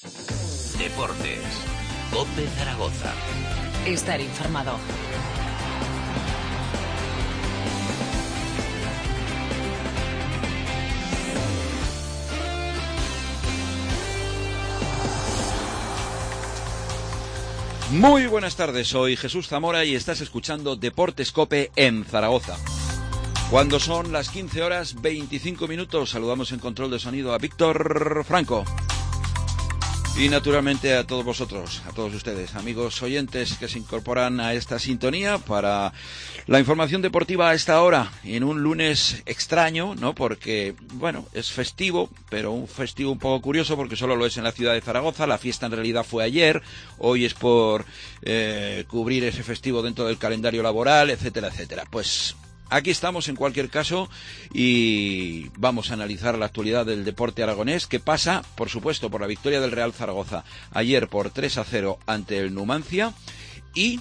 Deportes. COPE Zaragoza. Estar informado. Muy buenas tardes, soy Jesús Zamora y estás escuchando Deportes COPE en Zaragoza. Cuando son las 15 horas 25 minutos, saludamos en control de sonido a Víctor Franco. Y naturalmente a todos vosotros, a todos ustedes, amigos oyentes que se incorporan a esta sintonía para la información deportiva a esta hora, en un lunes extraño, ¿no? Porque, bueno, es festivo, pero un festivo un poco curioso porque solo lo es en la ciudad de Zaragoza. La fiesta en realidad fue ayer, hoy es por cubrir ese festivo dentro del calendario laboral, etcétera, etcétera. Pues aquí estamos en cualquier caso y vamos a analizar la actualidad del deporte aragonés, que pasa, por supuesto, por la victoria del Real Zaragoza ayer por 3-0 ante el Numancia y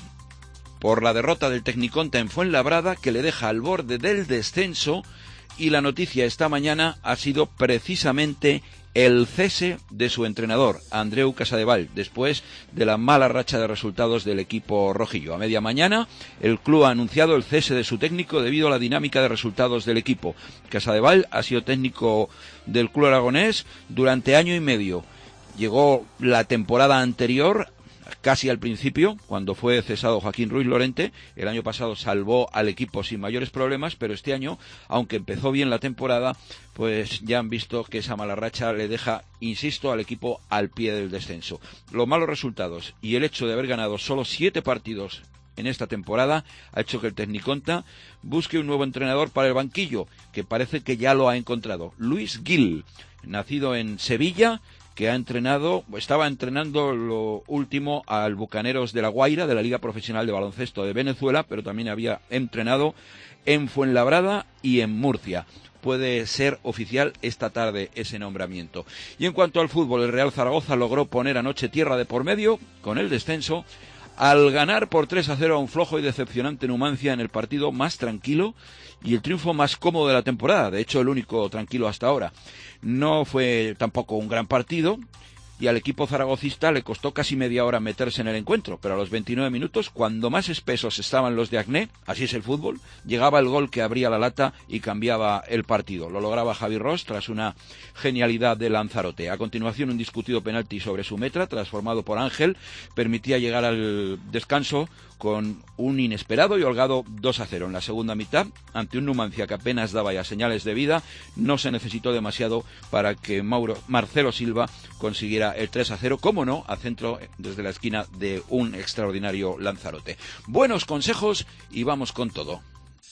por la derrota del Tecniconta en Fuenlabrada, que le deja al borde del descenso, y la noticia esta mañana ha sido precisamente el cese de su entrenador, Andreu Casadevall, después de la mala racha de resultados del equipo rojillo. A media mañana, el club ha anunciado el cese de su técnico debido a la dinámica de resultados del equipo. Casadevall ha sido técnico del club aragonés durante año y medio. Llegó la temporada anterior, casi al principio, cuando fue cesado Joaquín Ruiz Lorente. El año pasado salvó al equipo sin mayores problemas, pero este año, aunque empezó bien la temporada, pues ya han visto que esa mala racha le deja, insisto, al equipo al pie del descenso. Los malos resultados y el hecho de haber ganado solo 7 partidos en esta temporada ha hecho que el Tecniconta busque un nuevo entrenador para el banquillo, que parece que ya lo ha encontrado. Luis Gil, nacido en Sevilla, que estaba entrenando lo último al Bucaneros de La Guaira, de la Liga Profesional de Baloncesto de Venezuela, pero también había entrenado en Fuenlabrada y en Murcia. Puede ser oficial esta tarde ese nombramiento. Y en cuanto al fútbol, el Real Zaragoza logró poner anoche tierra de por medio con el descenso, al ganar por 3-0 a un flojo y decepcionante Numancia en el partido más tranquilo y el triunfo más cómodo de la temporada, de hecho el único tranquilo hasta ahora. No fue tampoco un gran partido y al equipo zaragocista le costó casi media hora meterse en el encuentro, pero a los 29 minutos, cuando más espesos estaban los de Agné, así es el fútbol, llegaba el gol que abría la lata y cambiaba el partido. Lo lograba Javi Ross tras una genialidad de Lanzarote. A continuación, un discutido penalti sobre su metra, transformado por Ángel, permitía llegar al descanso con un inesperado y holgado 2-0 en la segunda mitad, ante un Numancia que apenas daba ya señales de vida. No se necesitó demasiado para que Marcelo Silva consiguiera el 3-0, cómo no, a centro desde la esquina de un extraordinario Lanzarote. Buenos consejos y vamos con todo.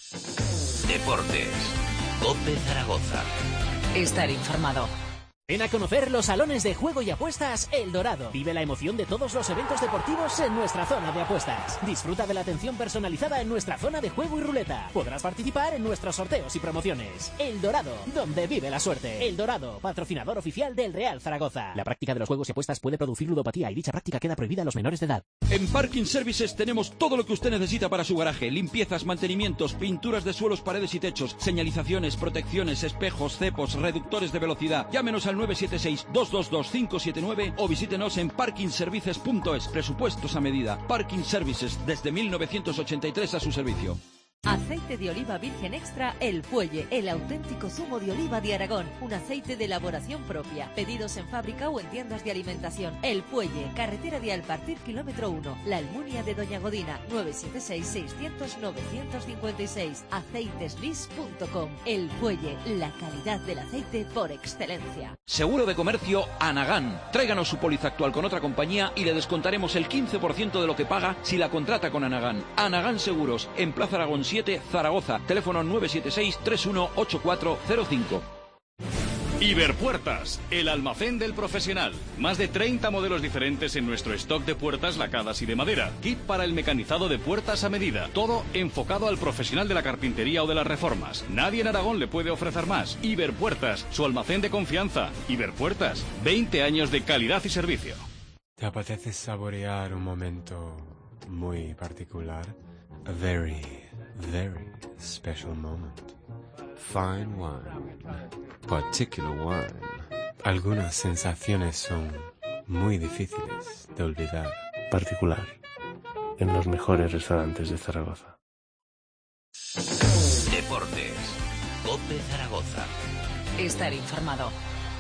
Deportes. COPE Zaragoza. Estar informado. Ven a conocer los salones de juego y apuestas El Dorado. Vive la emoción de todos los eventos deportivos en nuestra zona de apuestas. Disfruta de la atención personalizada en nuestra zona de juego y ruleta. Podrás participar en nuestros sorteos y promociones. El Dorado, donde vive la suerte. El Dorado, patrocinador oficial del Real Zaragoza. La práctica de los juegos y apuestas puede producir ludopatía y dicha práctica queda prohibida a los menores de edad. En Parking Services tenemos todo lo que usted necesita para su garaje. Limpiezas, mantenimientos, pinturas de suelos, paredes y techos, señalizaciones, protecciones, espejos, cepos, reductores de velocidad. Llámenos al 976-222-579 o visítenos en parkingservices.es. Presupuestos a medida. Parking Services, desde 1983 a su servicio. Aceite de oliva virgen extra El Fuelle, el auténtico zumo de oliva de Aragón, un aceite de elaboración propia. Pedidos en fábrica o en tiendas de alimentación. El Fuelle, carretera de Alpartir, kilómetro 1, La Almunia de Doña Godina, 976-600-956, aceiteslis.com. El Fuelle, la calidad del aceite por excelencia. Seguro de comercio Anagán. Tráiganos su póliza actual con otra compañía y le descontaremos el 15% de lo que paga si la contrata con Anagán. Anagán Seguros, en Plaza Aragón 7, Zaragoza. Teléfono 976-318405. Iberpuertas, el almacén del profesional. Más de 30 modelos diferentes en nuestro stock de puertas lacadas y de madera. Kit para el mecanizado de puertas a medida. Todo enfocado al profesional de la carpintería o de las reformas. Nadie en Aragón le puede ofrecer más. Iberpuertas, su almacén de confianza. Iberpuertas, 20 años de calidad y servicio. ¿Te apetece saborear un momento muy particular? A very special moment. Fine wine. Particular wine. Algunas sensaciones son muy difíciles de olvidar. Particular, en los mejores restaurantes de Zaragoza. Deportes. COPE Zaragoza. Estar informado.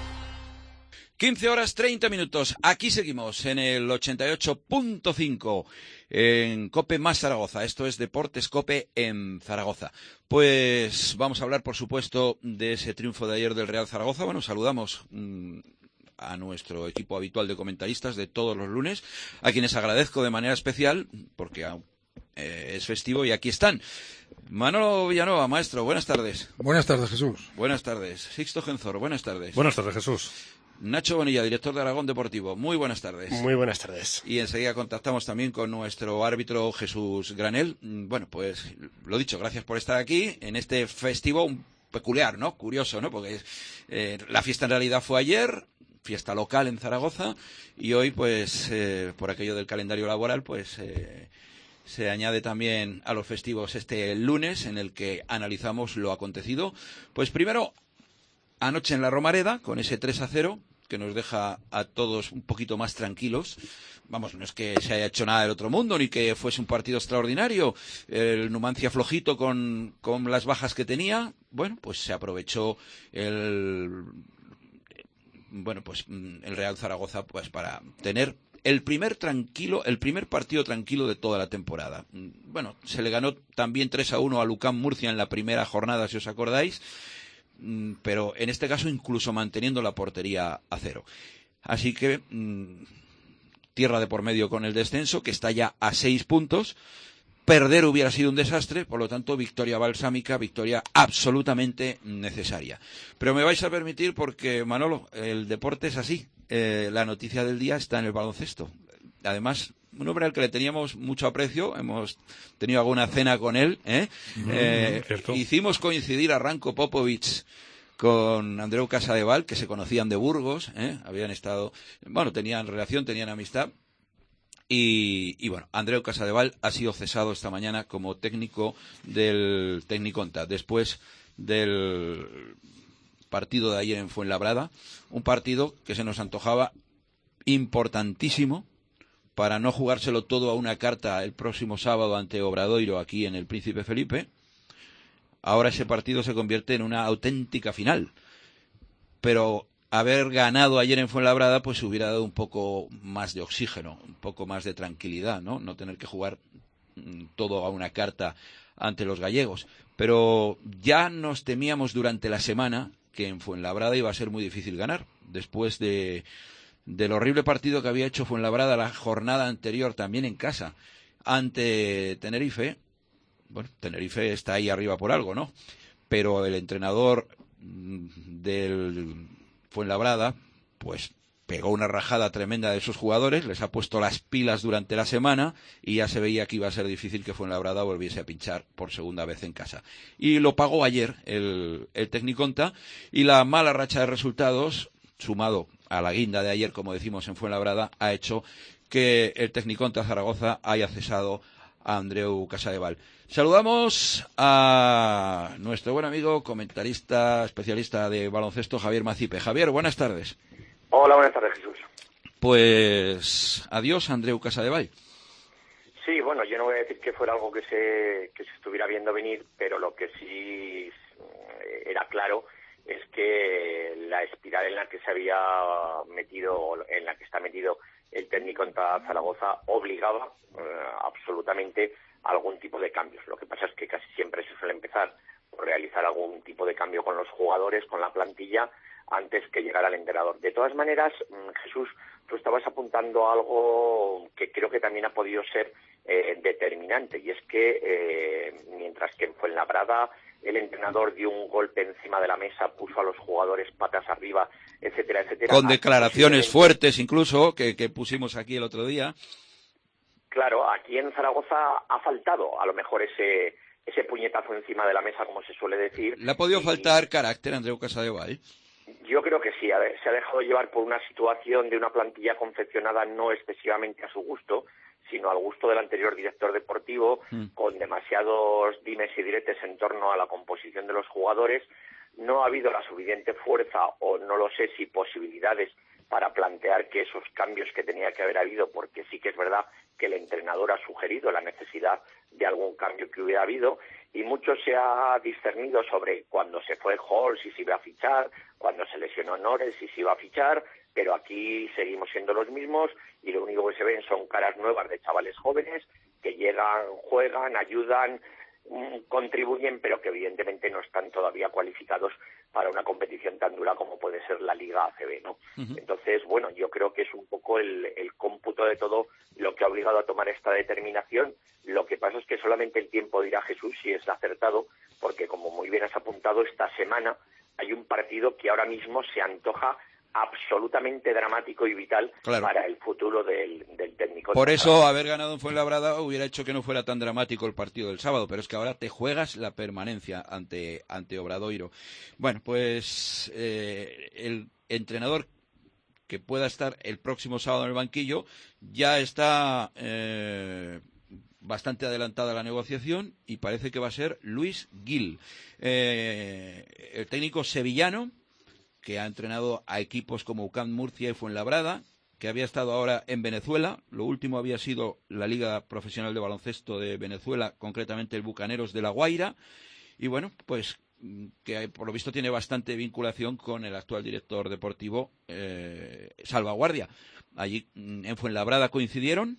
15 horas 30 minutos. Aquí seguimos en el 88.5 en COPE más Zaragoza. Esto es Deportes COPE en Zaragoza. Pues vamos a hablar, por supuesto, de ese triunfo de ayer del Real Zaragoza. Bueno, saludamos a nuestro equipo habitual de comentaristas de todos los lunes, a quienes agradezco de manera especial porque es festivo y aquí están. Manolo Villanueva, maestro, buenas tardes. Buenas tardes, Jesús. Buenas tardes. Sixto Genzor, buenas tardes. Buenas tardes, Jesús. Nacho Bonilla, director de Aragón Deportivo. Muy buenas tardes. Muy buenas tardes. Y enseguida contactamos también con nuestro árbitro Jesús Granel. Bueno, pues lo dicho, gracias por estar aquí en este festivo peculiar, ¿no? Curioso, ¿no? Porque la fiesta en realidad fue ayer, fiesta local en Zaragoza, y hoy, pues, por aquello del calendario laboral, pues se añade también a los festivos este lunes en el que analizamos lo acontecido. Pues primero, anoche en la Romareda, con ese 3-0, que nos deja a todos un poquito más tranquilos. Vamos, no es que se haya hecho nada del otro mundo, ni que fuese un partido extraordinario. El Numancia flojito con las bajas que tenía. Bueno, pues se aprovechó el Real Zaragoza pues para tener el primer partido tranquilo de toda la temporada. Bueno, se le ganó también 3-1 a Lucán Murcia en la primera jornada, si os acordáis, pero en este caso incluso manteniendo la portería a cero. Así que tierra de por medio con el descenso, que está ya a 6 puntos. Perder hubiera sido un desastre, por lo tanto, victoria balsámica, victoria absolutamente necesaria. Pero me vais a permitir porque, Manolo, el deporte es así. La noticia del día está en el baloncesto. Además, un hombre al que le teníamos mucho aprecio, hemos tenido alguna cena con él, hicimos coincidir a Ranko Popovic con Andreu Casadeval, que se conocían de Burgos, habían estado, bueno, tenían relación, tenían amistad, y bueno, Andreu Casadeval ha sido cesado esta mañana como técnico del Tecniconta, después del partido de ayer en Fuenlabrada, un partido que se nos antojaba importantísimo para no jugárselo todo a una carta el próximo sábado ante Obradoiro aquí en el Príncipe Felipe. Ahora ese partido se convierte en una auténtica final. Pero haber ganado ayer en Fuenlabrada pues hubiera dado un poco más de oxígeno, un poco más de tranquilidad, ¿no? No tener que jugar todo a una carta ante los gallegos. Pero ya nos temíamos durante la semana que en Fuenlabrada iba a ser muy difícil ganar. Después del horrible partido que había hecho Fuenlabrada la jornada anterior también en casa ante Tenerife. Bueno, Tenerife está ahí arriba por algo, ¿no? Pero el entrenador del Fuenlabrada pues pegó una rajada tremenda de sus jugadores, les ha puesto las pilas durante la semana y ya se veía que iba a ser difícil que Fuenlabrada volviese a pinchar por segunda vez en casa. Y lo pagó ayer el Tecniconta, y la mala racha de resultados, sumado a la guinda de ayer, como decimos en Fuenlabrada, ha hecho que el Tecniconta Zaragoza haya cesado a Andreu Casadeval. Saludamos a nuestro buen amigo, comentarista, especialista de baloncesto, Javier Macipe. Javier, buenas tardes. Hola, buenas tardes, Jesús. Pues adiós, Andreu Casadeval. Sí, bueno, yo no voy a decir que fuera algo que se estuviera viendo venir, pero lo que sí era claro es que la espiral en la que se había metido, en la que está metido el Tecniconta Zaragoza, obligaba absolutamente a algún tipo de cambios. Lo que pasa es que casi siempre se suele empezar por realizar algún tipo de cambio con los jugadores, con la plantilla, antes que llegara el entrenador. De todas maneras, Jesús, tú estabas apuntando algo que creo que también ha podido ser determinante, y es que mientras que en Fuenlabrada el entrenador dio un golpe encima de la mesa, puso a los jugadores patas arriba, etcétera, etcétera. Con declaraciones fuertes incluso, que pusimos aquí el otro día. Claro, aquí en Zaragoza ha faltado a lo mejor ese puñetazo encima de la mesa, como se suele decir. ¿Le ha podido faltar carácter a Andreu Casadeval? Yo creo que sí, se ha dejado llevar por una situación de una plantilla confeccionada no excesivamente a su gusto, sino al gusto del anterior director deportivo, con demasiados dimes y diretes en torno a la composición de los jugadores. No ha habido la suficiente fuerza, o no lo sé si posibilidades, para plantear que esos cambios que tenía que haber habido, porque sí que es verdad que el entrenador ha sugerido la necesidad de algún cambio que hubiera habido, y mucho se ha discernido sobre cuando se fue Hall, si se iba a fichar, cuando se lesionó Nores, si se iba a fichar, pero aquí seguimos siendo los mismos y lo único que se ven son caras nuevas de chavales jóvenes que llegan, juegan, ayudan, contribuyen, pero que evidentemente no están todavía cualificados para una competición tan dura como puede ser la Liga ACB, ¿no? Entonces, bueno, yo creo que es un poco el cómputo de todo lo que ha obligado a tomar esta determinación. Lo que pasa es que solamente el tiempo dirá, Jesús, si es acertado, porque como muy bien has apuntado, esta semana hay un partido que ahora mismo se antoja absolutamente dramático y vital para el futuro del técnico. Por eso haber ganado en Fuenlabrada hubiera hecho que no fuera tan dramático el partido del sábado, pero es que ahora te juegas la permanencia ante Obradoiro. Bueno, pues el entrenador que pueda estar el próximo sábado en el banquillo ya está bastante adelantada la negociación y parece que va a ser Luis Gil, el técnico sevillano que ha entrenado a equipos como UCAM Murcia y Fuenlabrada, que había estado ahora en Venezuela. Lo último había sido la Liga Profesional de Baloncesto de Venezuela, concretamente el Bucaneros de La Guaira. Y bueno, pues que por lo visto tiene bastante vinculación con el actual director deportivo Salvaguardia. Allí en Fuenlabrada coincidieron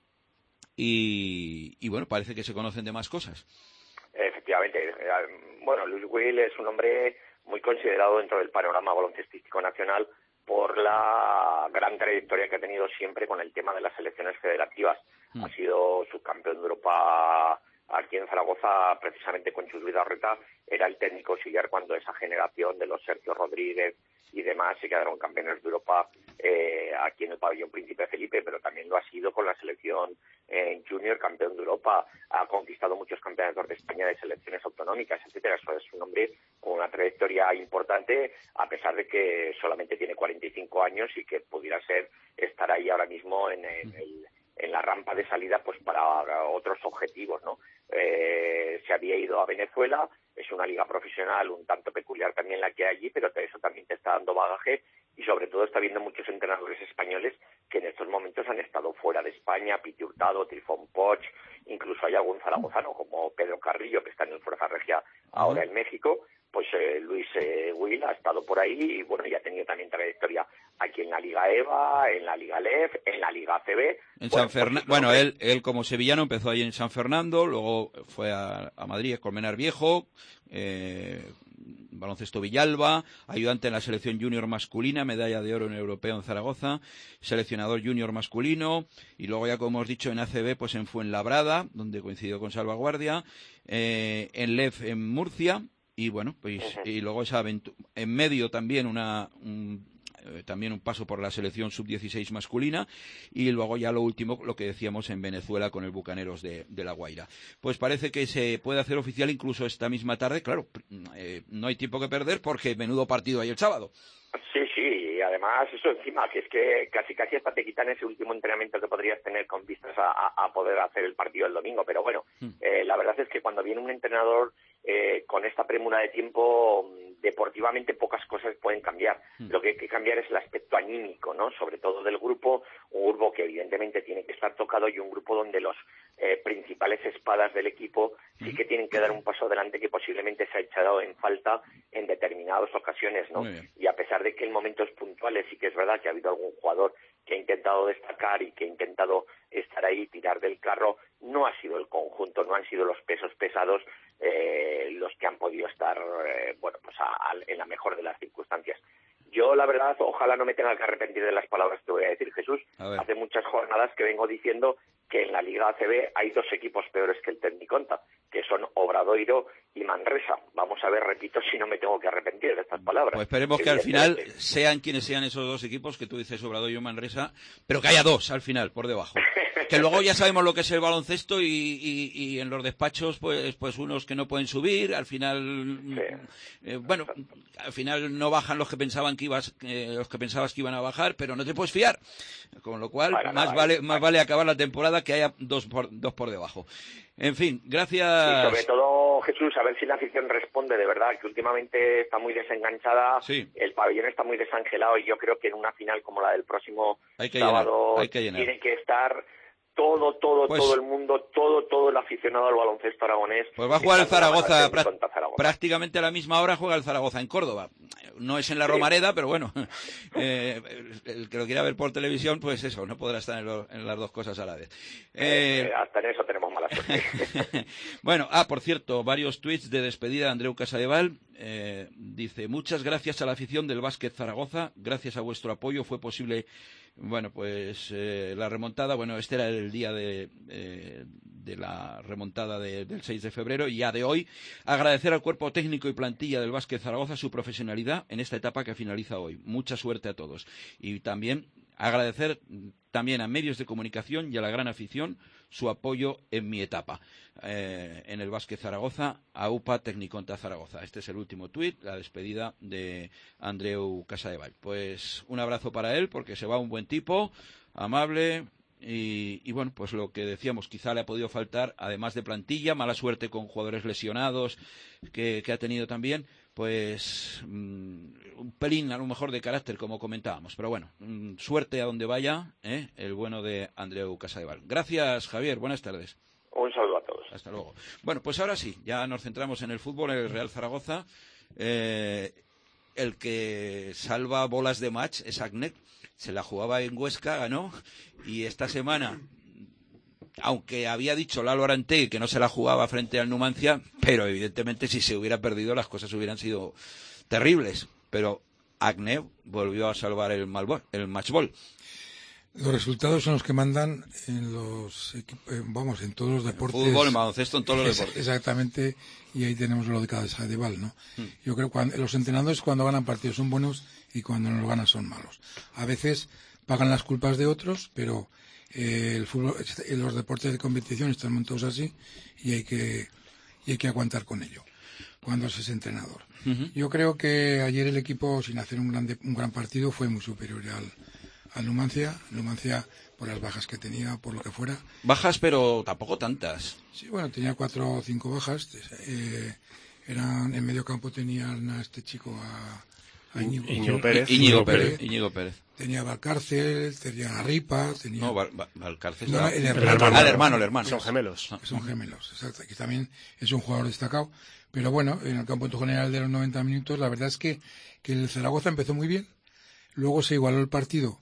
y bueno, parece que se conocen de más cosas. Efectivamente. Bueno, Luis Gil es un hombre muy considerado dentro del panorama baloncestístico nacional por la gran trayectoria que ha tenido siempre con el tema de las selecciones federativas. Ha sido subcampeón de Europa aquí en Zaragoza, precisamente con Chus Vidal-Reta, era el técnico auxiliar cuando esa generación de los Sergio Rodríguez y demás se quedaron campeones de Europa aquí en el pabellón Príncipe Felipe, pero también lo ha sido con la selección junior, campeón de Europa, ha conquistado muchos campeonatos de España de selecciones autonómicas, etcétera. Eso es un hombre con una trayectoria importante, a pesar de que solamente tiene 45 años y que pudiera estar ahí ahora mismo en la rampa de salida pues para otros objetivos, ¿no? Se había ido a Venezuela, es una liga profesional un tanto peculiar también la que hay allí, pero eso también te está dando bagaje y sobre todo está viendo muchos entrenadores españoles que en estos momentos han estado fuera de España, Piti Hurtado, Trifón Poch, incluso hay algún zaragozano como Pedro Carrillo que está en el Fuerza Regia ahora en México. Pues Luis Gil ha estado por ahí y bueno, ya ha tenido también trayectoria aquí en la Liga EVA, en la Liga LEF, en la Liga ACB. En San Fernando, bueno, él como sevillano empezó ahí en San Fernando, luego fue a Madrid, a Colmenar Viejo, baloncesto Villalba, ayudante en la selección junior masculina, medalla de oro en europeo en Zaragoza, seleccionador junior masculino, y luego ya como hemos dicho en ACB, pues en Fuenlabrada, donde coincidió con Salvaguardia, en LEF en Murcia. Y bueno, pues y luego esa en medio también también un paso por la selección sub-16 masculina y luego ya lo último, lo que decíamos en Venezuela con el Bucaneros de La Guaira. Pues parece que se puede hacer oficial incluso esta misma tarde. Claro, no hay tiempo que perder porque menudo partido hay el sábado. Sí, y además eso encima, que es que casi hasta te quitan ese último entrenamiento que podrías tener con vistas a poder hacer el partido el domingo, pero bueno, la verdad es que cuando viene un entrenador con esta premura de tiempo, deportivamente pocas cosas pueden cambiar. Lo que hay que cambiar es el aspecto anímico, ¿no? Sobre todo del grupo, un grupo que evidentemente tiene que estar tocado y un grupo donde los principales espadas del equipo sí que tienen que dar un paso adelante que posiblemente se ha echado en falta en determinadas ocasiones, ¿no? Y a pesar de que en momentos puntuales sí que es verdad que ha habido algún jugador que ha intentado destacar y que ha intentado estar ahí, tirar del carro, no ha sido el conjunto, no han sido los pesos pesados los que han podido estar en la mejor de las circunstancias. Yo, la verdad, ojalá no me tenga que arrepentir de las palabras que voy a decir, Jesús. Hace muchas jornadas que vengo diciendo que en la Liga ACB hay dos equipos peores que el Tecniconta, que son Obradoiro y Manresa. Vamos a ver, repito, si no me tengo que arrepentir de estas palabras. Pues esperemos que al final sean quienes sean esos dos equipos que tú dices, Obradoiro y Manresa, pero que haya dos al final, por debajo. Que luego ya sabemos lo que es el baloncesto y en los despachos, pues unos que no pueden subir, al final, al final no bajan los que pensaban los que pensabas que iban a bajar, pero no te puedes fiar. Con lo cual, más vale acabar la temporada que haya dos por debajo. En fin, gracias. Y sobre todo, Jesús, a ver si la afición responde, de verdad, que últimamente está muy desenganchada, sí. El pabellón está muy desangelado y yo creo que en una final como la del próximo sábado tiene que estar todo el mundo, todo el aficionado al baloncesto aragonés. Pues va a jugar el Zaragoza, prácticamente a la misma hora juega el Zaragoza en Córdoba. No es en la Romareda, pero bueno, el que lo quiera ver por televisión, pues eso, no podrá estar en las dos cosas a la vez. Hasta en eso tenemos mala suerte. Bueno, por cierto, varios tweets de despedida de Andreu Casadevall. Dice: muchas gracias a la afición del Básquet Zaragoza, gracias a vuestro apoyo fue posible, bueno, pues la remontada. Bueno, este era el día de la remontada del 6 de febrero y ya de hoy. Agradecer al cuerpo técnico y plantilla del Básquet Zaragoza su profesionalidad en esta etapa que finaliza hoy. Mucha suerte a todos. Y también agradecer también a medios de comunicación y a la gran afición su apoyo en mi etapa en el Básquet Zaragoza, a UPA Tecniconta Zaragoza. Este es el último tuit, la despedida de Andreu Casadevall. Pues un abrazo para él, porque se va un buen tipo, amable, y bueno, pues lo que decíamos, quizá le ha podido faltar, además de plantilla, mala suerte con jugadores lesionados que ha tenido también, pues un pelín a lo mejor de carácter, como comentábamos, pero bueno, suerte a donde vaya, el bueno de Andreu Casadevall. Gracias, Javier, buenas tardes. Un saludo a todos. Hasta luego. Bueno, pues ahora sí, ya nos centramos en el fútbol, el Real Zaragoza. El que salva bolas de match es Agnet. Se la jugaba en Huesca, ganó, y esta semana, aunque había dicho Lalo Arantegui que no se la jugaba frente al Numancia, pero evidentemente si se hubiera perdido las cosas hubieran sido terribles. Pero Agnet volvió a salvar el match ball. Los resultados son los que mandan en los vamos, en todos los deportes. Fútbol, en baloncesto, en todos los deportes. Exactamente, y ahí tenemos lo de Casadevall, ¿no? Yo creo que los entrenadores cuando ganan partidos son buenos y cuando no los ganan son malos. A veces pagan las culpas de otros, pero el fútbol, los deportes de competición están montados así y hay que aguantar con ello cuando se es entrenador. Yo creo que ayer el equipo, sin hacer un gran partido, fue muy superior al Numancia. Numancia, por las bajas que tenía, por lo que fuera. Bajas, pero tampoco tantas. Sí, bueno, tenía 4 o 5 bajas. Eran en medio campo tenían a este chico, a Íñigo Pérez. Tenía a Valcárcel, tenía a Ripa, tenía... No, Valcárcel. No, el hermano. Son gemelos. Son gemelos, exacto. Que también es un jugador destacado. Pero bueno, en el cómputo general de los 90 minutos, la verdad es que el Zaragoza empezó muy bien. Luego se igualó el partido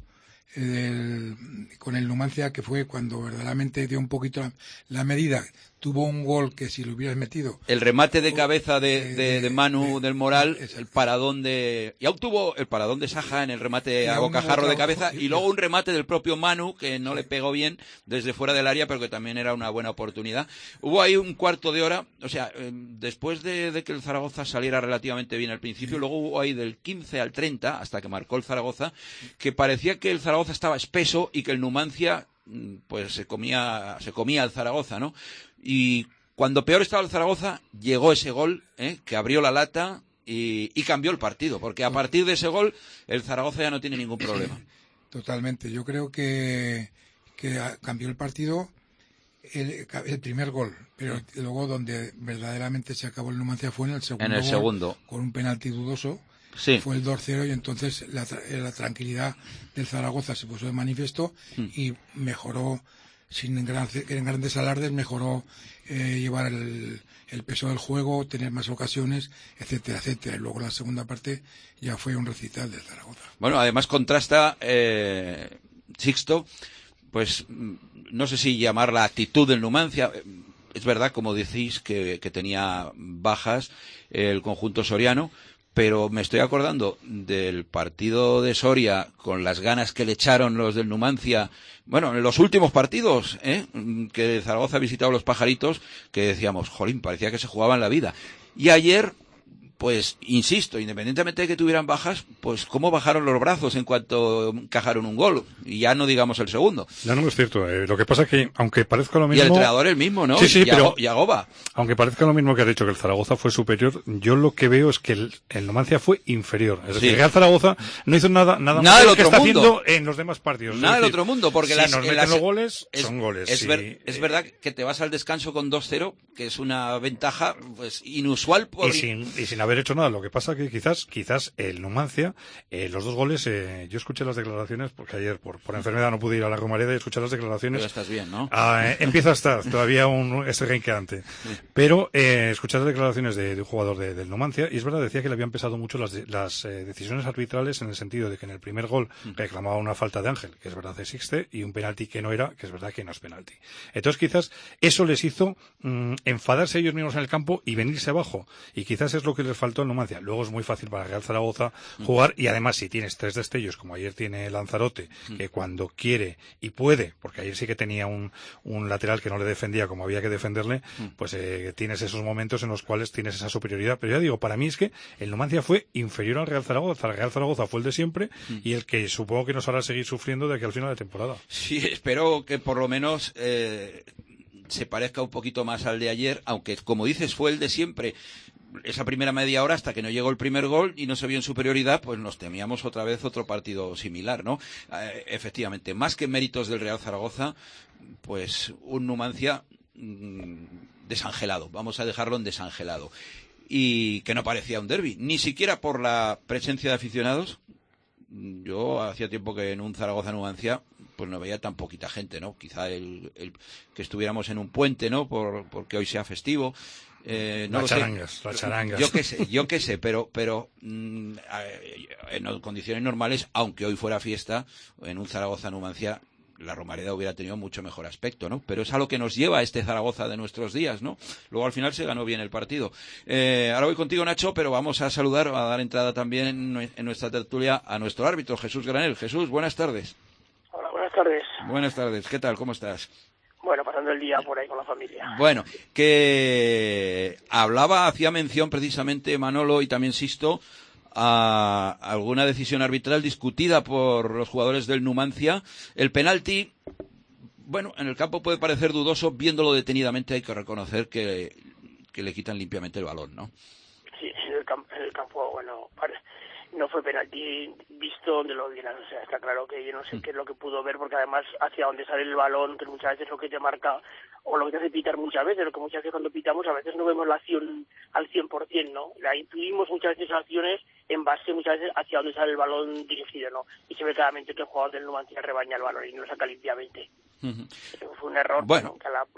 con el Numancia, que fue cuando verdaderamente dio un poquito la medida. Tuvo un gol que si lo hubieras metido... El remate de cabeza de Manu del Moral, el paradón y obtuvo el paradón de Saja en el remate a bocajarro de cabeza, y luego un remate del propio Manu, que no le pegó bien desde fuera del área, pero que también era una buena oportunidad. Hubo ahí un cuarto de hora, o sea, después de que el Zaragoza saliera relativamente bien al principio, luego hubo ahí del 15 al 30, hasta que marcó el Zaragoza, que parecía que el Zaragoza estaba espeso y que el Numancia pues se comía al Zaragoza, ¿no? Y cuando peor estaba el Zaragoza, llegó ese gol, que abrió la lata y cambió el partido, porque a partir de ese gol el Zaragoza ya no tiene ningún problema. Totalmente. Yo creo que cambió el partido el primer gol, pero luego donde verdaderamente se acabó el Numancia fue en el segundo. En el segundo. Con un penalti dudoso. Sí. Fue el 2-0 y entonces la tranquilidad del Zaragoza se puso de manifiesto y mejoró, sin grandes alardes, mejoró llevar el peso del juego, tener más ocasiones, etcétera, etcétera. Y luego la segunda parte ya fue un recital del Zaragoza. Bueno, además contrasta Sixto, pues no sé si llamar la actitud del Numancia. Es verdad, como decís, que tenía bajas el conjunto soriano, pero me estoy acordando del partido de Soria con las ganas que le echaron los del Numancia, bueno, en los últimos partidos, que Zaragoza ha visitado los Pajaritos, que decíamos, jolín, parecía que se jugaban la vida. Y ayer, pues insisto, independientemente de que tuvieran bajas, pues cómo bajaron los brazos en cuanto encajaron un gol, y ya no digamos el segundo. No, no es cierto. Lo que pasa es que, aunque parezca lo mismo... Y el entrenador el mismo, ¿no? Sí, pero... Yagoba. Aunque parezca lo mismo que has dicho, que el Zaragoza fue superior, yo lo que veo es que el Numancia fue inferior. Es decir, el Real Zaragoza no hizo nada del más que otro está mundo. haciendo en los demás partidos. Nada del otro mundo, porque si nos meten los goles, son goles. Es verdad que te vas al descanso con 2-0, que es una ventaja pues inusual. Y sin haber hecho nada. Lo que pasa que quizás el Numancia, los 2 goles, yo escuché las declaraciones, porque ayer por enfermedad no pude ir a la Romareda y escuché las declaraciones. Pero estás bien, ¿no? Empieza a estar todavía ese renqueante. Pero escuché las declaraciones de un jugador del Numancia, y es verdad, decía que le habían pesado mucho las decisiones arbitrales, en el sentido de que en el primer gol reclamaba una falta de Ángel, que es verdad existe, y un penalti que no era, que es verdad que no es penalti. Entonces quizás eso les hizo enfadarse ellos mismos en el campo y venirse abajo, y quizás es lo que les faltó al Numancia. Luego es muy fácil para Real Zaragoza jugar, y además si tienes 3 destellos, como ayer tiene Lanzarote, que cuando quiere y puede, porque ayer sí que tenía un lateral que no le defendía como había que defenderle, pues tienes esos momentos en los cuales tienes esa superioridad. Pero ya digo, para mí es que el Numancia fue inferior al Real Zaragoza. El Real Zaragoza fue el de siempre, y el que supongo que nos hará seguir sufriendo de aquí al final de temporada. Sí, espero que por lo menos se parezca un poquito más al de ayer, aunque como dices fue el de siempre. Esa primera media hora hasta que no llegó el primer gol y no se vio en superioridad, pues nos temíamos otra vez otro partido similar, ¿no? Efectivamente, más que méritos del Real Zaragoza, pues un Numancia desangelado, vamos a dejarlo en desangelado, y que no parecía un derbi, ni siquiera por la presencia de aficionados. Yo hacía tiempo que en un Zaragoza-Numancia pues no veía tan poquita gente, ¿no? Quizá el que estuviéramos en un puente, ¿no? Porque hoy sea festivo. Las charangas. Yo qué sé, pero en condiciones normales, aunque hoy fuera fiesta, en un Zaragoza-Numancia la Romareda hubiera tenido mucho mejor aspecto, ¿no? Pero es a lo que nos lleva este Zaragoza de nuestros días, ¿no? Luego al final se ganó bien el partido. Ahora voy contigo, Nacho, pero vamos a saludar, a dar entrada también en nuestra tertulia a nuestro árbitro, Jesús Granel. Jesús, buenas tardes. Hola, buenas tardes. Buenas tardes, ¿qué tal? ¿Cómo estás? Bueno, pasando el día por ahí con la familia. Bueno, que hacía mención precisamente Manolo y también Sisto a alguna decisión arbitral discutida por los jugadores del Numancia. El penalti, bueno, en el campo puede parecer dudoso, viéndolo detenidamente hay que reconocer que le quitan limpiamente el balón, ¿no? Sí, en el campo, bueno, no fue penalti visto donde lo vieran, o sea, está claro que yo no sé qué es lo que pudo ver, porque además hacia donde sale el balón, que muchas veces lo que te marca, o lo que te hace pitar muchas veces, lo que muchas veces cuando pitamos a veces no vemos la acción al 100%, ¿no? La intuimos muchas veces acciones en base muchas veces hacia donde sale el balón dirigido, ¿no? Y se ve claramente que el jugador del Numancia rebaña el balón y no lo saca limpiamente. Fue un error, bueno.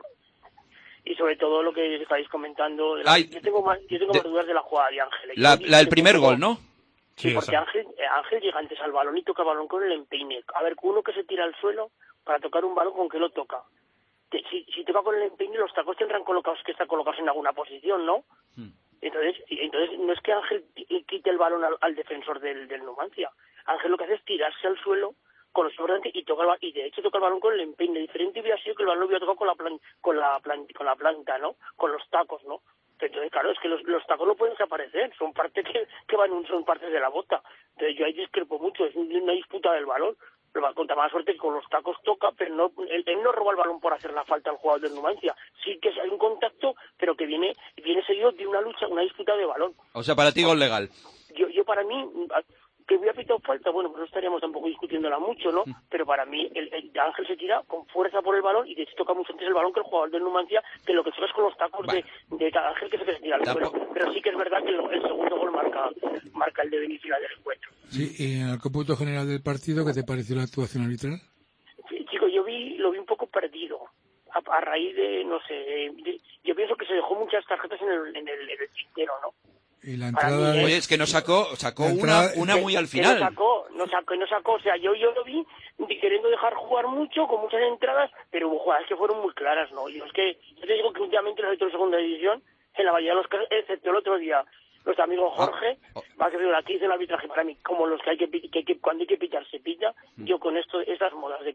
Y sobre todo lo que estáis comentando, yo tengo más dudas de la jugada de Ángel. El primer gol, ¿no? Sí, porque Ángel llega antes al balón y toca el balón con el empeine. A ver, uno que se tira al suelo para tocar un balón, ¿con qué lo toca? Si toca con el empeine, los tacos tendrán que estar colocados en alguna posición, ¿no? Entonces no es que Ángel quite el balón al defensor del Numancia. Ángel lo que hace es tirarse al suelo con los brazos y de hecho toca el balón con el empeine. Diferente hubiera sido que el balón lo hubiera tocado con la planta, ¿no? Con los tacos, ¿no? Entonces, claro, es que los tacos no pueden desaparecer, son partes son partes de la bota. Entonces yo ahí discrepo mucho, es una disputa del balón. Pero con más suerte que con los tacos toca, pero él no roba el balón por hacer la falta al jugador del Numancia. Sí que hay un contacto, pero que viene seguido de una lucha, una disputa de balón. O sea, para ti gol legal. Yo para mí, que hubiera pitado falta, bueno, pues no estaríamos tampoco discutiéndola mucho, ¿no? Pero para mí, el Ángel se tira con fuerza por el balón y de hecho toca mucho antes el balón que el jugador del Numancia, que lo que toca es con los tacos de Ángel que se tira al suelo. Pero sí que es verdad que el segundo gol marca el devenir final del encuentro. Sí, y en el cómputo general del partido, ¿qué te pareció la actuación arbitral? Sí, chico, lo vi un poco perdido. A raíz de, no sé, yo pienso que se dejó muchas tarjetas en el tintero, ¿no? Y la entrada oye, es que no sacó una muy al final. No sacó, o sea, yo lo vi queriendo dejar jugar mucho, con muchas entradas, pero hubo jugadas que fueron muy claras, ¿no? Y es que yo te digo que últimamente los árbitros de segunda división, en la mayoría de los casos, excepto el otro día, nuestro amigo Jorge, va a decir aquí dice el arbitraje para mí, como los que cuando hay que pitar se pita, yo con estas modas de que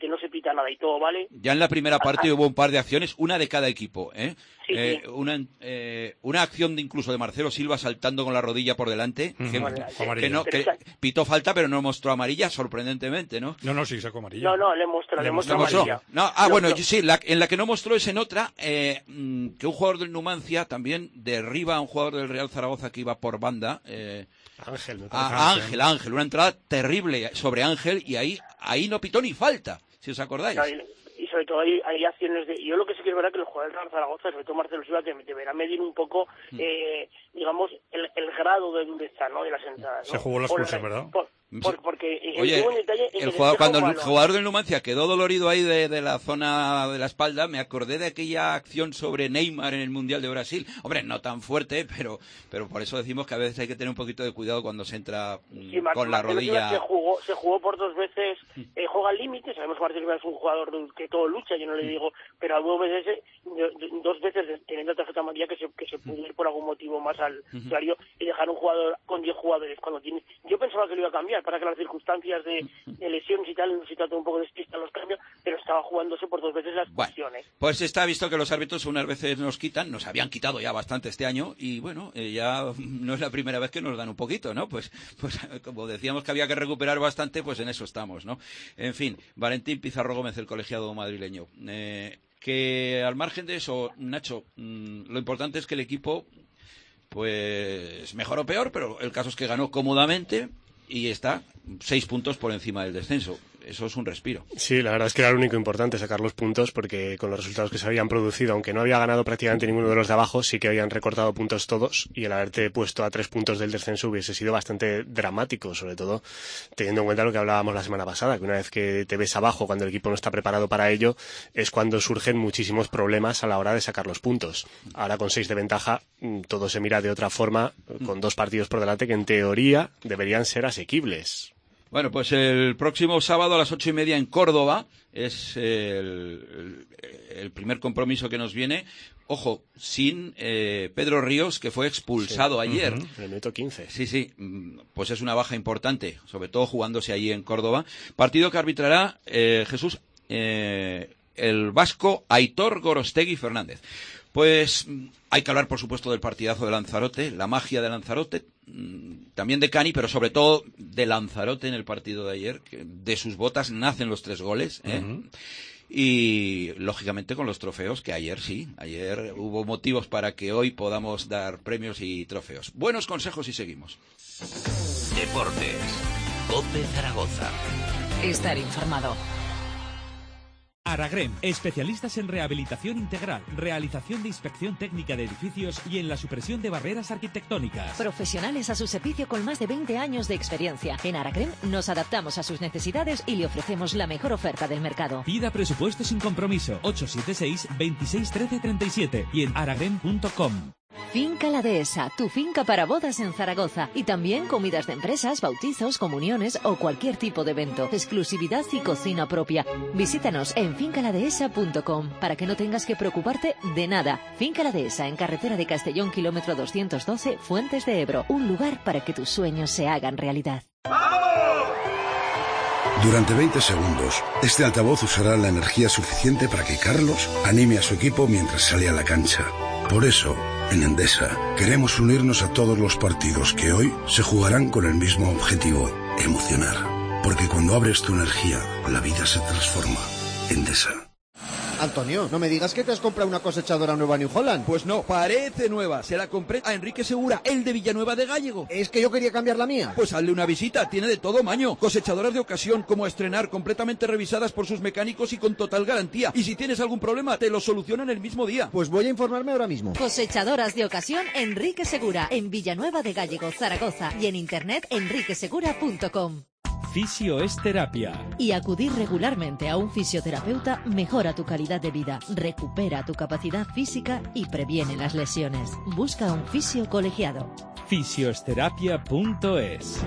no se pita nada y todo vale. Ya en la primera parte hubo un par de acciones, una de cada equipo, ¿eh? Sí, sí. Una acción incluso de Marcelo Silva saltando con la rodilla por delante, que pitó falta pero no mostró amarilla, sorprendentemente, ¿no? No, sí, sacó amarilla. No, le mostró amarilla. En la que no mostró es en otra, que un jugador del Numancia también derriba a un jugador del Real Zaragoza que iba por banda, Ángel, una entrada terrible sobre Ángel y ahí no pitó ni falta, si os acordáis. No, y sobre todo hay acciones de... Yo lo que sí que es verdad que los jugadores del Zaragoza, sobre todo Marcelo Silva, que deberá medir un poco, digamos, el grado de dureza, ¿no?, de las entradas, ¿no? Se jugó la expulsión, ¿verdad? Porque oye, el jugador del Numancia quedó dolorido ahí de la zona de la espalda. Me acordé de aquella acción sobre Neymar en el Mundial de Brasil. Hombre, no tan fuerte, pero por eso decimos que a veces hay que tener un poquito de cuidado cuando se entra con la rodilla. Se jugó por 2 veces, juega al límite. Sabemos que Marcelo es un jugador que todo lucha, yo no le digo, pero a 2 veces teniendo tarjeta amarilla que se pudo ir por algún motivo más al usuario y dejar un jugador con 10 jugadores cuando tiene... Yo pensaba que lo iba a cambiar para que las circunstancias de lesiones y tal, se trata un poco de despista los cambios, pero estaba jugándose por 2 veces las expulsiones. Pues está visto que los árbitros unas veces nos habían quitado ya bastante este año, y bueno, ya no es la primera vez que nos dan un poquito, ¿no? Pues como decíamos que había que recuperar bastante, pues en eso estamos, ¿no? En fin, Valentín Pizarro Gómez, el colegiado madrileño. Que al margen de eso, Nacho, lo importante es que el equipo, pues mejor o peor, pero el caso es que ganó cómodamente y está 6 puntos por encima del descenso. Eso es un respiro. Sí, la verdad es que era lo único importante, sacar los puntos, porque con los resultados que se habían producido, aunque no había ganado prácticamente ninguno de los de abajo, sí que habían recortado puntos todos, y el haberte puesto a 3 puntos del descenso hubiese sido bastante dramático, sobre todo teniendo en cuenta lo que hablábamos la semana pasada, que una vez que te ves abajo, cuando el equipo no está preparado para ello, es cuando surgen muchísimos problemas a la hora de sacar los puntos. Ahora con 6 de ventaja, todo se mira de otra forma, con 2 partidos por delante que en teoría deberían ser asequibles. Bueno, pues el próximo sábado a las 8:30 en Córdoba es el primer compromiso que nos viene. Ojo, sin Pedro Ríos, que fue expulsado ayer. En el minuto 15. Sí, pues es una baja importante, sobre todo jugándose allí en Córdoba. Partido que arbitrará Jesús, el vasco Aitor Gorostegui Fernández. Pues hay que hablar, por supuesto, del partidazo de Lanzarote, la magia de Lanzarote, también de Cani, pero sobre todo de Lanzarote en el partido de ayer, que de sus botas nacen los 3 goles, y lógicamente con los trofeos, que ayer hubo motivos para que hoy podamos dar premios y trofeos. Buenos consejos y seguimos. Deportes, COPE Zaragoza. Estar informado. Aragrem, especialistas en rehabilitación integral, realización de inspección técnica de edificios y en la supresión de barreras arquitectónicas. Profesionales a su servicio con más de 20 años de experiencia. En Aragrem nos adaptamos a sus necesidades y le ofrecemos la mejor oferta del mercado. Pida presupuesto sin compromiso. 876 26 13 37 y en aragrem.com. Finca La Dehesa, tu finca para bodas en Zaragoza. Y también comidas de empresas, bautizos, comuniones o cualquier tipo de evento. Exclusividad y cocina propia. Visítanos en fincaladehesa.com para que no tengas que preocuparte de nada. Finca La Dehesa, en carretera de Castellón, kilómetro 212, Fuentes de Ebro. Un lugar para que tus sueños se hagan realidad. Durante 20 segundos, este altavoz usará la energía suficiente para que Carlos anime a su equipo mientras sale a la cancha. Por eso, en Endesa, queremos unirnos a todos los partidos que hoy se jugarán con el mismo objetivo, emocionar. Porque cuando abres tu energía, la vida se transforma. Endesa. Antonio, no me digas que te has comprado una cosechadora nueva New Holland. Pues no, parece nueva. Se la compré a Enrique Segura, el de Villanueva de Gállego. Es que yo quería cambiar la mía. Pues hazle una visita, tiene de todo maño. Cosechadoras de ocasión, como a estrenar, completamente revisadas por sus mecánicos y con total garantía. Y si tienes algún problema, te lo solucionan el mismo día. Pues voy a informarme ahora mismo. Cosechadoras de ocasión Enrique Segura, en Villanueva de Gállego, Zaragoza. Y en internet enriquesegura.com. Fisio es terapia. Y acudir regularmente a un fisioterapeuta mejora tu calidad de vida, recupera tu capacidad física y previene las lesiones. Busca un fisio colegiado. Fisioterapia.es.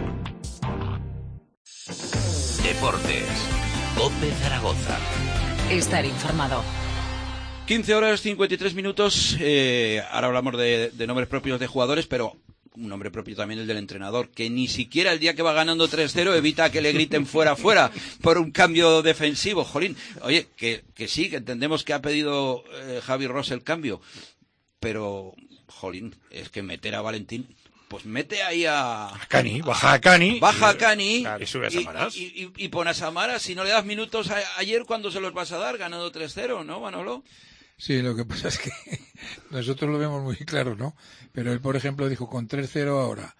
Deportes, COPE Zaragoza. Estar informado. 15 horas 53 minutos. Ahora hablamos de nombres propios de jugadores, pero un nombre propio también el del entrenador, que ni siquiera el día que va ganando 3-0 evita que le griten fuera por un cambio defensivo. Jolín, oye, que sí, que entendemos que ha pedido Javi Ross el cambio, pero, jolín, es que meter a Valentín... Pues mete ahí a Cani, baja a Cani. Y sube a Samaras. Y pone a Samaras. Si no le das minutos ayer, ¿cuándo se los vas a dar? Ganando 3-0, ¿no, Manolo? Sí, lo que pasa es que nosotros lo vemos muy claro, ¿no? Pero él, por ejemplo, dijo con 3-0 ahora.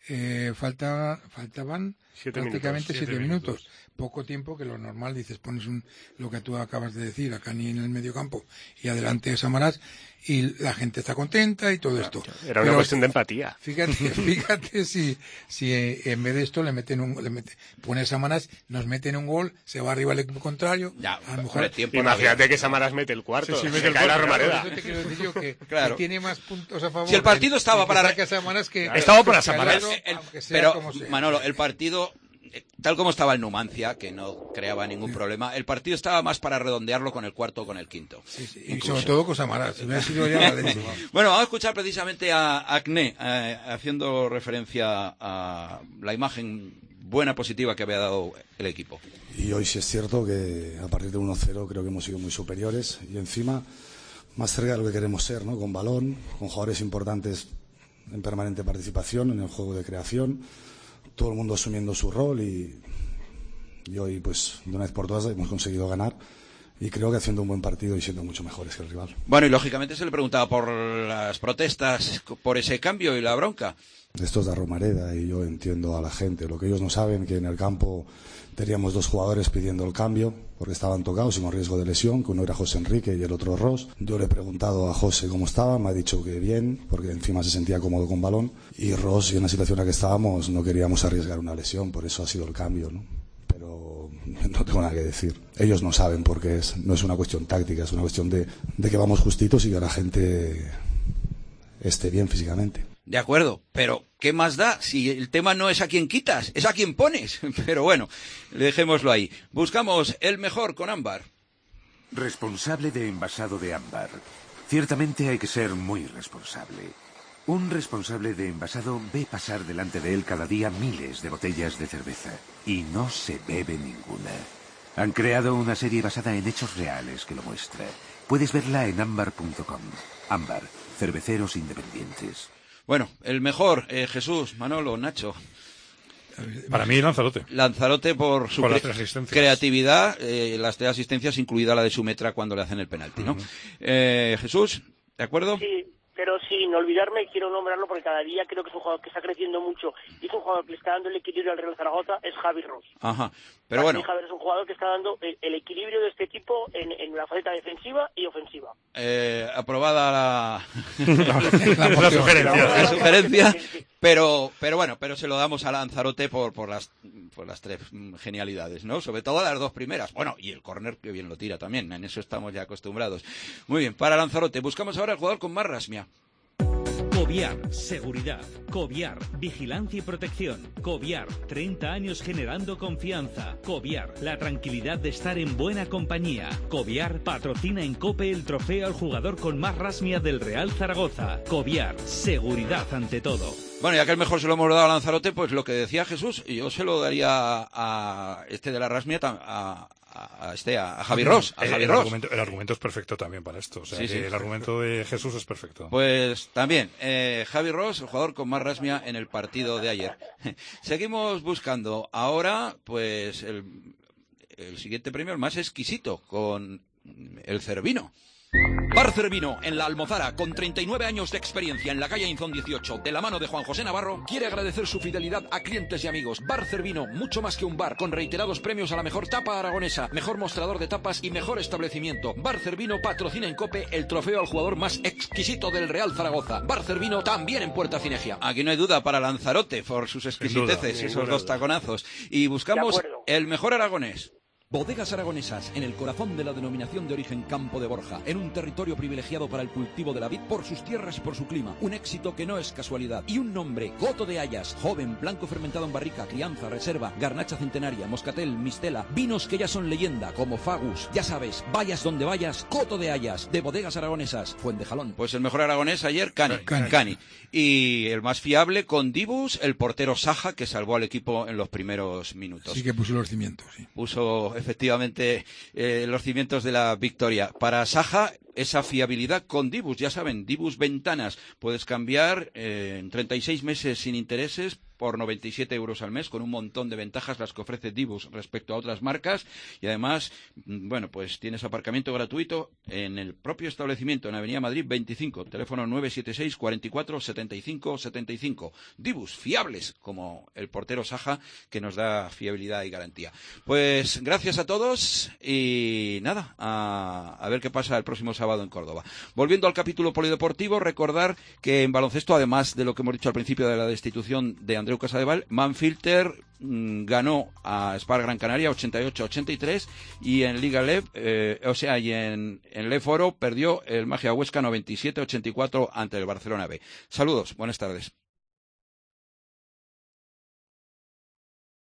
Faltaban prácticamente 7 minutos. Poco tiempo, que lo normal, dices, pones lo que tú acabas de decir, a Cani en el medio campo y adelante a Samaras, y la gente está contenta y todo esto. Era una cuestión de empatía. Fíjate si en vez de esto pone a Samaras, nos meten un gol, se va arriba el equipo contrario. Ya, a lo mejor imagínate que Samaras mete el cuarto. Sí, se cae la Romareda. Eso te quiero decir yo que tiene más puntos a favor. Si el partido estaba para Samaras que estaba para Samaras. Pero, Manolo, el partido, tal como estaba el Numancia, que no creaba ningún problema, el partido estaba más para redondearlo con el cuarto o con el quinto. Sí, y sobre todo con Samaras. Si hubiera sido ya Bueno, vamos a escuchar precisamente a Acné, haciendo referencia a la imagen buena, positiva que había dado el equipo. Y hoy sí es cierto que a partir de 1-0 creo que hemos sido muy superiores y encima más cerca de lo que queremos ser, ¿no? Con balón, con jugadores importantes en permanente participación en el juego de creación, todo el mundo asumiendo su rol y hoy, pues, de una vez por todas hemos conseguido ganar y creo que haciendo un buen partido y siendo mucho mejores que el rival. Bueno, y lógicamente se le preguntaba por las protestas, por ese cambio y la bronca. Esto es de Romareda y yo entiendo a la gente. Lo que ellos no saben que en el campo teníamos 2 jugadores pidiendo el cambio porque estaban tocados y con riesgo de lesión, que uno era José Enrique y el otro Ross. Yo le he preguntado a José cómo estaba, me ha dicho que bien, porque encima se sentía cómodo con balón, y Ross, y en la situación en la que estábamos, no queríamos arriesgar una lesión, por eso ha sido el cambio, ¿no? Pero no tengo nada que decir. Ellos no saben por qué no es una cuestión táctica, es una cuestión de que vamos justitos y que la gente esté bien físicamente. De acuerdo, pero ¿qué más da si el tema no es a quien quitas, es a quien pones? Pero bueno, dejémoslo ahí. Buscamos el mejor con Ámbar. Responsable de envasado de ámbar. Ciertamente hay que ser muy responsable. Un responsable de envasado ve pasar delante de él cada día miles de botellas de cerveza y no se bebe ninguna. Han creado una serie basada en hechos reales que lo muestra. Puedes verla en ámbar.com. Ámbar, cerveceros independientes. Bueno, el mejor, Jesús, Manolo, Nacho. Para mí, Lanzarote. Lanzarote por su creatividad, las 3 asistencias, incluida la de Sumetra cuando le hacen el penalti, ¿no? Jesús, ¿de acuerdo? Sí, pero sin olvidarme, quiero nombrarlo porque cada día creo que es un jugador que está creciendo mucho y es un jugador que le está dando el equilibrio al Real Zaragoza, es Javi Ross. Ajá, pero bueno. Javi es un jugador que está dando el equilibrio de este equipo en la faceta defensiva y ofensiva. Aprobada la sugerencia, pero bueno, pero se lo damos a Lanzarote por las 3 genialidades, ¿no? Sobre todo las 2 primeras. Bueno, y el córner que bien lo tira también, en eso estamos ya acostumbrados. Muy bien, para Lanzarote, buscamos ahora el jugador con más rasmia. Coviar, seguridad. Coviar, vigilancia y protección. Coviar, 30 años generando confianza. Coviar, la tranquilidad de estar en buena compañía. Coviar patrocina en COPE el trofeo al jugador con más rasmia del Real Zaragoza. Coviar, seguridad ante todo. Bueno, ya que el mejor se lo hemos dado a Lanzarote, pues lo que decía Jesús, yo se lo daría a este de la rasmia, a Javi Ross. El argumento es perfecto también para esto. O sea, sí. El argumento de Jesús es perfecto. Pues también, Javi Ross, el jugador con más rasmia en el partido de ayer. Seguimos buscando ahora, pues, el siguiente premio, el más exquisito, con el Cervino. Bar Cervino, en La Almozara, con 39 años de experiencia en la calle Inzón 18, de la mano de Juan José Navarro, quiere agradecer su fidelidad a clientes y amigos. Bar Cervino, mucho más que un bar, con reiterados premios a la mejor tapa aragonesa, mejor mostrador de tapas y mejor establecimiento. Bar Cervino patrocina en COPE el trofeo al jugador más exquisito del Real Zaragoza. Bar Cervino también en Puerta Cinegia. Aquí no hay duda para Lanzarote, por sus exquisiteces, esos 2 taconazos. Y buscamos el mejor aragonés. Bodegas Aragonesas, en el corazón de la denominación de origen Campo de Borja, en un territorio privilegiado para el cultivo de la vid por sus tierras y por su clima. Un éxito que no es casualidad. Y un nombre, Coto de Hayas, joven, blanco fermentado en barrica, crianza, reserva, garnacha centenaria, moscatel, mistela, vinos que ya son leyenda, como Fagus. Ya sabes, vayas donde vayas, Coto de Hayas, de Bodegas Aragonesas, Fuentejalón. Pues el mejor aragonés ayer, Cani. Y el más fiable con Dibus, el portero Saja, que salvó al equipo en los primeros minutos. Sí que puso los cimientos, sí. Puso efectivamente los cimientos de la victoria. Para Saja, esa fiabilidad con Dibus, ya saben, Dibus Ventanas, puedes cambiar en 36 meses sin intereses por 97 euros al mes, con un montón de ventajas las que ofrece Dibus respecto a otras marcas, y además, bueno, pues tienes aparcamiento gratuito en el propio establecimiento, en Avenida Madrid 25, teléfono 976 44 75 75. Dibus, fiables, como el portero Saja, que nos da fiabilidad y garantía. Pues gracias a todos, y nada, a ver qué pasa el próximo sábado en Córdoba. Volviendo al capítulo polideportivo, recordar que en baloncesto, además de lo que hemos dicho al principio de la destitución de Andreu Casadevall, Manfilter ganó a Spar Gran Canaria 88-83 y en Liga LEV, y en LEV Oro perdió el Magia Huesca 97-84 ante el Barcelona B. Saludos, buenas tardes.